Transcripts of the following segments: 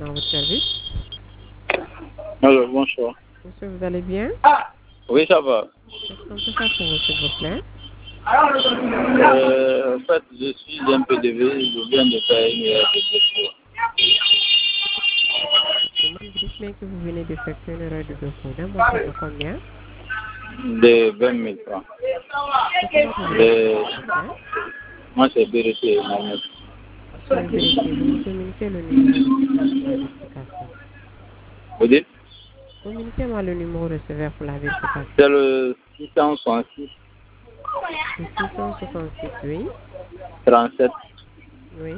dans votre service. Alors, bonsoir. Monsieur, vous allez bien? Oui, ça va. Qu'est-ce qu'on peut faire pour vous, s'il vous plaît? En fait, je suis un peu désolé, je viens de faire une dépression. Vous dites bien que vous venez d'effectuer une erreur de dossier. D'un montant de combien? De 20 000 francs. Moi, c'est vérité. Monsieur, vérifiez, vous me communiquez le numéro pour la vérification. Vous dites? Communiquez-moi le numéro receveur pour la vérification. C'est le 666. Le 666, oui. 37 Oui.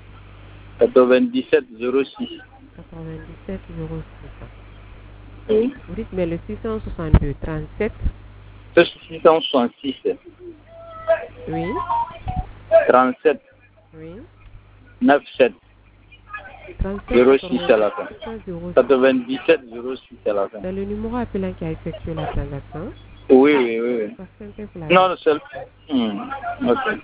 97 06. 97 06. Oui. Vous dites, mais le 662, 37. C'est 666. Oui. 37. Oui. 97. 37 06 à la fin. 97 06 à la fin. C'est le numéro appelant qui a effectué la transaction. Oui, oui, oui. Patientez pour la Non, le seul. Ok.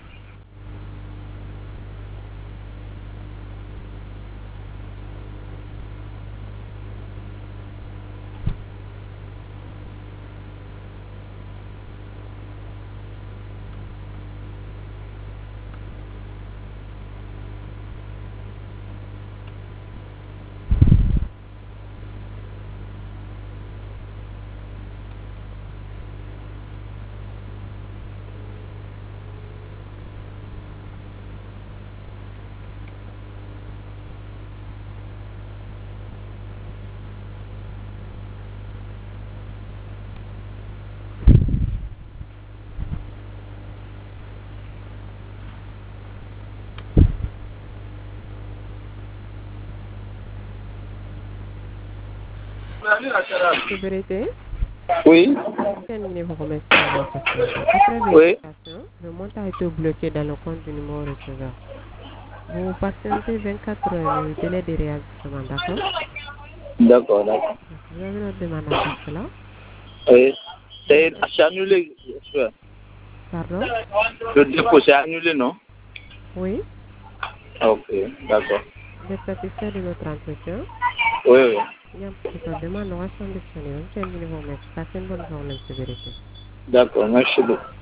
Sécurité. Oui. Terminez vos remercie d'avoir patienté. Après vérification, le montant a été bloqué dans le compte du numéro receveur. Vous patientez 24 heures le délai de réajustement, d'accord? D'accord, d'accord. Vous avez notre demande à faire cela? Oui. C'est annulé, j'espère. Pardon? Le dépôt, c'est annulé, non? Oui. Ok, d'accord. Vous êtes satisfait de notre entretien? Oui, oui. Bien, votre demande aura son disponible. Terminez vos remercie. Passez une bonne journée, M. Vérité. D'accord, merci beaucoup.